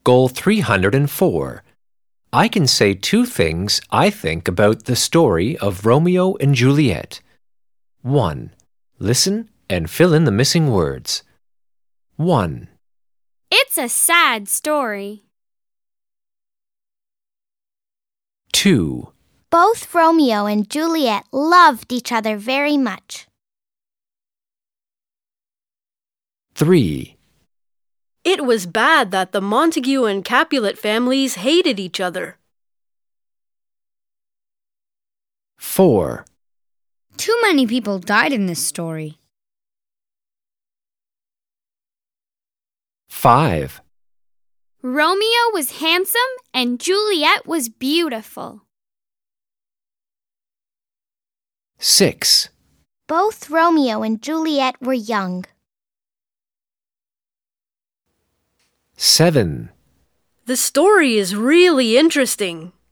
Goal 304. I can say two things I think about the story of Romeo and Juliet. 1. Listen and fill in the missing words. 1. It's a sad story. 2. Both Romeo and Juliet loved each other very much. 3. It was bad that the Montague and Capulet families hated each other. 4. Too many people died in this story. 5. Romeo was handsome and Juliet was beautiful. 6. Both Romeo and Juliet were young. 7. The story is really interesting.